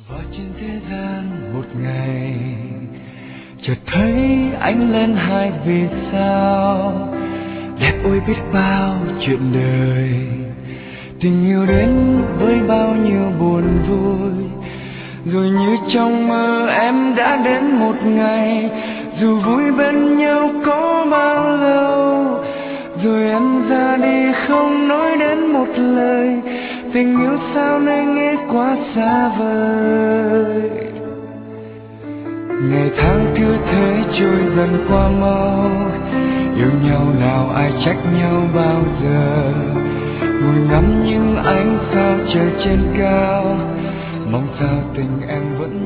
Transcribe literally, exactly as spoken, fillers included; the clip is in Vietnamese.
Và trên thế gian một ngày chợt thấy ánh lên hai vì sao đẹp ôi biết bao chuyện đời, tình yêu đến với bao nhiêu buồn vui, rồi như trong mơ em đã đến một ngày, dù vui bên nhau có bao lâu, rồi em ra đi không nói đến một lời, tình yêu sao nơi nghe quá xa vời. Ngày tháng cứ thế trôi dần qua mau, yêu nhau nào ai trách nhau bao giờ, ngồi ngắm những ánh sao trời trên cao, mong sao tình em vẫn